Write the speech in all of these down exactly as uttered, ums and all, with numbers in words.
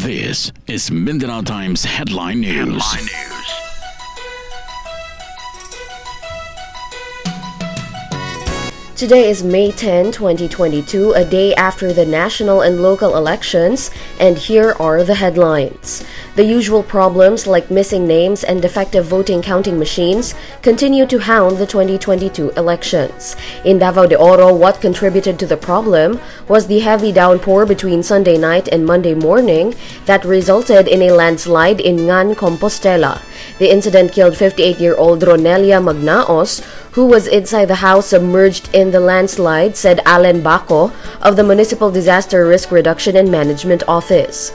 This is Mindanao Times Headline News. Headline News. Today is May tenth, twenty twenty-two, a day after the national and local elections, and here are the headlines. The usual problems like missing names and defective voting counting machines continue to hound the twenty twenty-two elections. In Davao de Oro, what contributed to the problem was the heavy downpour between Sunday night and Monday morning that resulted in a landslide in Ngan, Compostela. The incident killed fifty-eight-year-old Ronelia Magnaos, who was inside the house submerged in the landslide, said Alan Baco of the Municipal Disaster Risk Reduction and Management Office.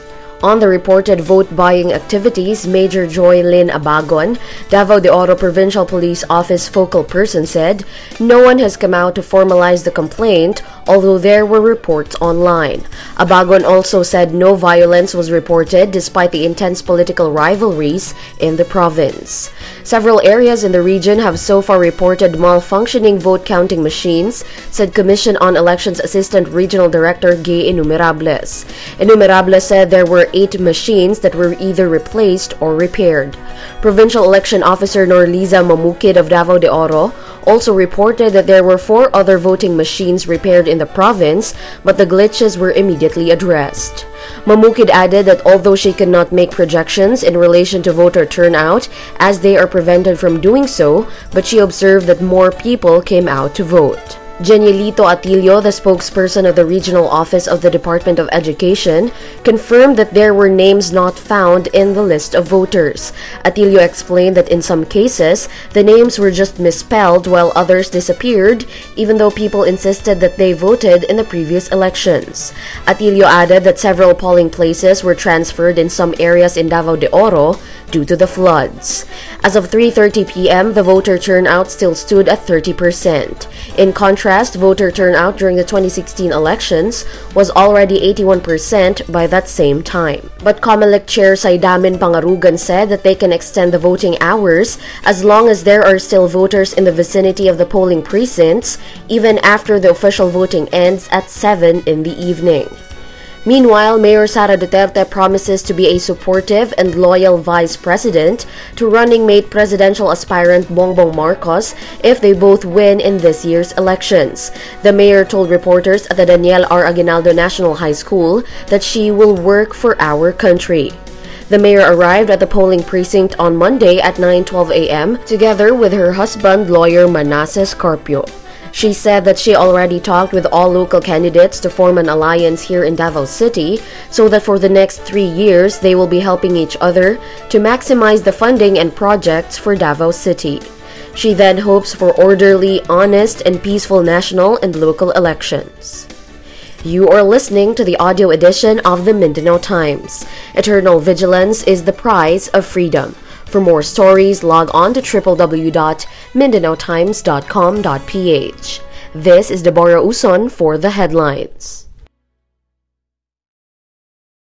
On the reported vote-buying activities, Major Joy Lynn Abagon, Davao de Oro Provincial Police Office focal person, said no one has come out to formalize the complaint, although there were reports online. Abagon also said no violence was reported despite the intense political rivalries in the province. Several areas in the region have so far reported malfunctioning vote-counting machines, said Commission on Elections Assistant Regional Director Gay Enumerables. Enumerables said there were eight machines that were either replaced or repaired. Provincial Election Officer Norliza Mamukid of Davao de Oro also reported that there were four other voting machines repaired in the province, but the glitches were immediately addressed. Mamukid added that although she cannot make projections in relation to voter turnout, as they are prevented from doing so, but she observed that more people came out to vote. Genielito Atilio, the spokesperson of the Regional Office of the Department of Education, confirmed that there were names not found in the list of voters. Atilio explained that in some cases, the names were just misspelled while others disappeared, even though people insisted that they voted in the previous elections. Atilio added that several polling places were transferred in some areas in Davao de Oro due to the floods. As of three thirty p.m., the voter turnout still stood at thirty percent. In contrast, voter turnout during the twenty sixteen elections was already eighty-one percent by that same time. But COMELEC Chair Saidamin Pangarugan said that they can extend the voting hours as long as there are still voters in the vicinity of the polling precincts, even after the official voting ends at seven in the evening. Meanwhile, Mayor Sara Duterte promises to be a supportive and loyal vice president to running mate presidential aspirant Bongbong Marcos if they both win in this year's elections. The mayor told reporters at the Daniel R. Aguinaldo National High School that she will work for our country. The mayor arrived at the polling precinct on Monday at nine twelve a.m. together with her husband, lawyer Manasseh Carpio. She said that she already talked with all local candidates to form an alliance here in Davao City so that for the next three years they will be helping each other to maximize the funding and projects for Davao City. She then hopes for orderly, honest, and peaceful national and local elections. You are listening to the audio edition of the Mindanao Times. Eternal vigilance is the price of freedom. For more stories, log on to w w w dot mindanao times dot com dot p h. This is Deborah Uson for the headlines.